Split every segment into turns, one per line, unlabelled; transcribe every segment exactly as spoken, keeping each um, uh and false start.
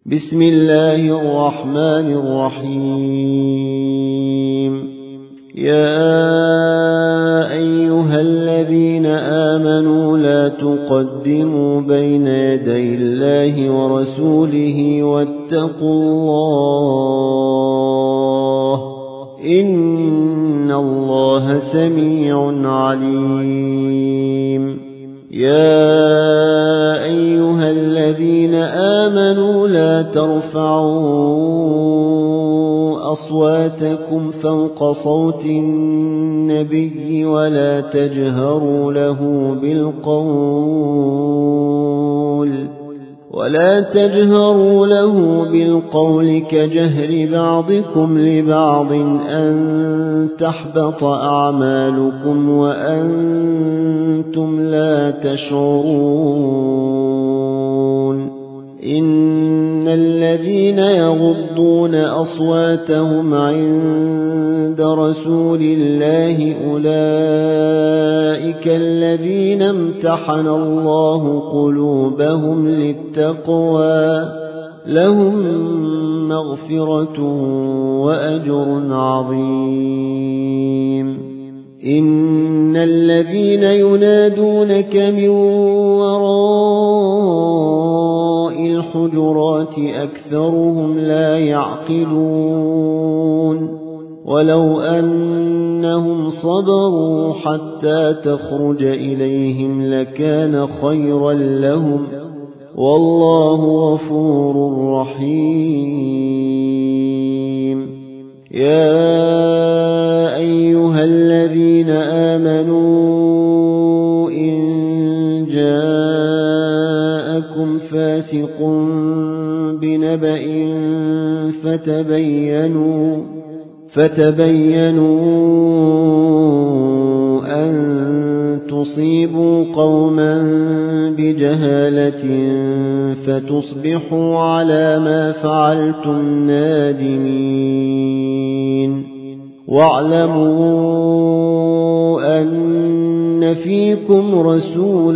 بسم الله الرحمن الرحيم. يا أيها الذين آمنوا لا تقدموا بين يدي الله ورسوله واتقوا الله إن الله سميع عليم. يا أيها الذين آمنوا لا ترفعوا أصواتكم فوق صوت النبي ولا تجهروا له بالقول ولا تجهروا له بالقول كجهر بعضكم لبعض أن تحبط أعمالكم وأنتم لا تشعرون. إن الذين يغضون أصواتهم عند رسول الله أولئك الذين امتحن الله قلوبهم للتقوى لهم مغفرة وأجر عظيم. إن الذين ينادونك من وراء الحجرات أكثرهم لا يعقلون. ولو أنهم صبروا حتى تخرج إليهم لكان خيرا لهم والله غفور رحيم. يا أيها الذين آمنوا إن جاءكم فاسق بنبأ فتبينوا فتبينوا أن تصيبوا قوما بجهالة فتصبحوا على ما فعلتم نادمين. واعلموا أن فيكم رسول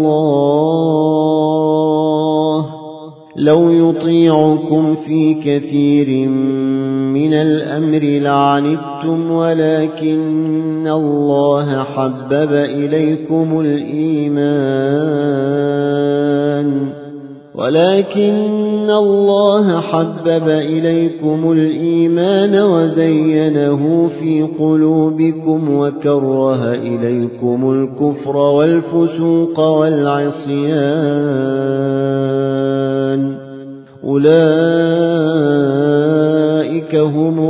الله لو يطيعكم في كثير من الأمر لعنتم ولكن الله حبب إليكم الإيمان ولكن الله حبب إليكم الإيمان وزينه في قلوبكم وكره إليكم الكفر والفسوق والعصيان أولئك هم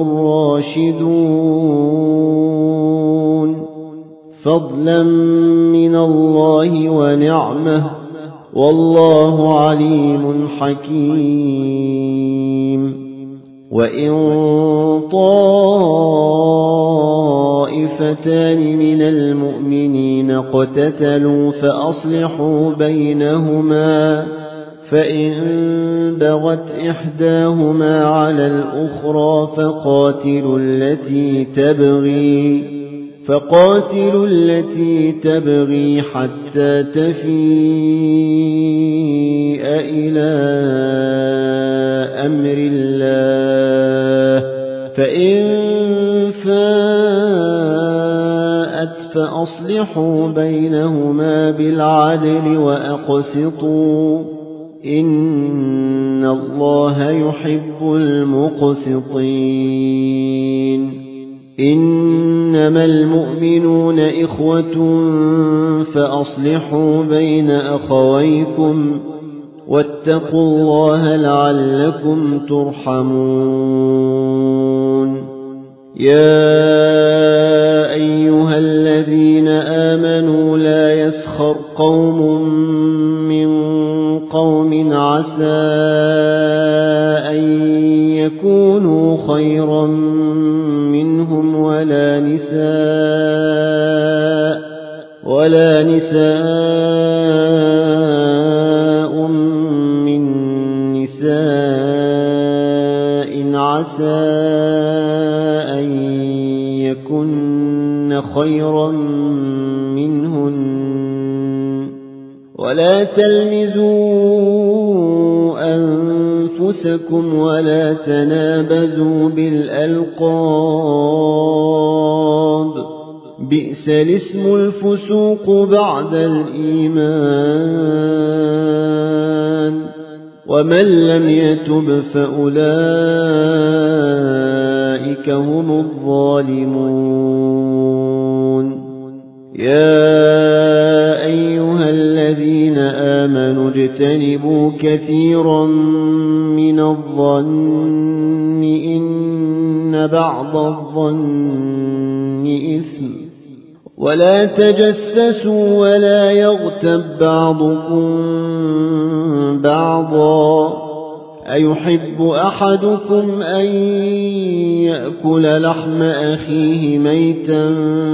الراشدون فضلا من الله ونعمه والله عليم حكيم. وإن طائفتان من المؤمنين اقتتلوا فأصلحوا بينهما فإن بغت إحداهما على الأخرى فقاتلوا التي تبغي فقاتلوا التي تبغي حتى تفيء إلى أمر الله فإن فاءت فأصلحوا بينهما بالعدل وأقسطوا إن الله يحب المقسطين. إنما المؤمنون إخوة فأصلحوا بين أخويكم واتقوا الله لعلكم ترحمون. يا أيها الذين آمنوا لا يسخر قوم من قوم عسى أن يكونوا خيرا منهم ولا نساء ولا نساء من نساء عسى أن يكن خيرا منهن ولا تلمزوا رؤوسكم ولا تنابزوا بالألقاب بئس الاسم الفسوق بعد الإيمان ومن لم يتب فأولئك هم الظالمون يا أيها الذين آمنوا اجتنبوا كثيرا من الظن إن بعض الظن إثم ولا تجسسوا ولا يغتب بعضكم بعضا أيحب أحدكم أن يأكل لحم أخيه ميتا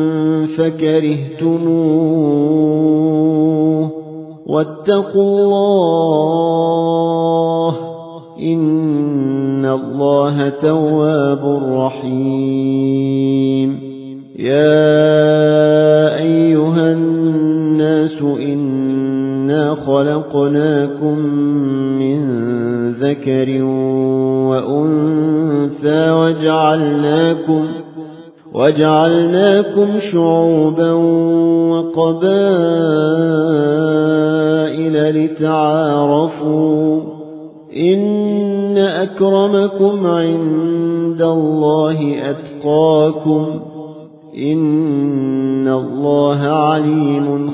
فكرهتموه واتقوا الله إن الله تواب رحيم يا أيها الناس إنا خلقناكم من ذكر وأنثى وجعلناكم وجعلناكم شعوبا وقبائل لتعارفوا إن أكرمكم عند الله أتقاكم إن الله عليم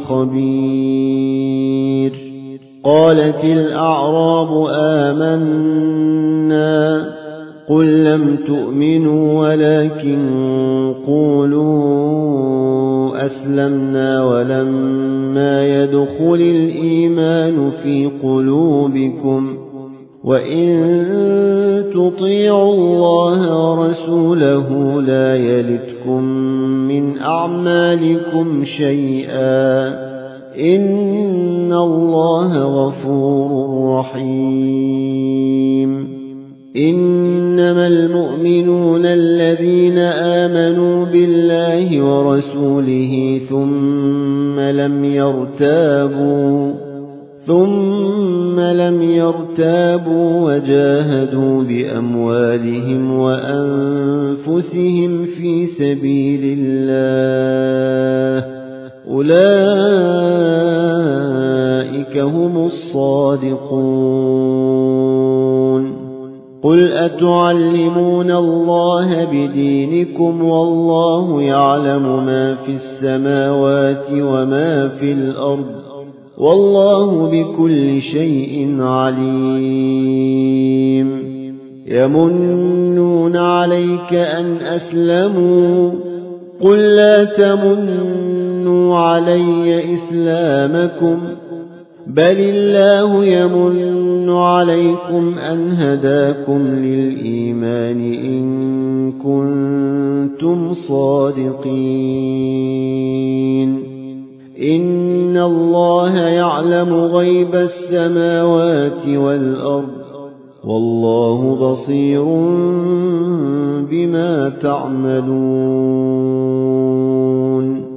خبير قالت الأعراب آمنا قل لم تؤمنوا ولكن قولوا أسلمنا ولما يدخل الإيمان في قلوبكم وإن تطيعوا الله ورسوله لا يلتكم من أعمالكم شيئا إن الله غفور رحيم إنما المؤمنون الذين آمنوا بالله ورسوله ثم لم يرتابوا ثم لم يرتابوا وجاهدوا بأموالهم وأنفسهم في سبيل الله أولئك هم الصادقون قل أتعلمون الله بدينكم والله يعلم ما في السماوات وما في الأرض والله بكل شيء عليم يمنون عليك أن أسلموا قل لا تمنوا علي إسلامكم بل الله يمن عليكم أن هداكم للإيمان إن كنتم صادقين إن الله يعلم غيب السماوات والأرض والله بصير بما تعملون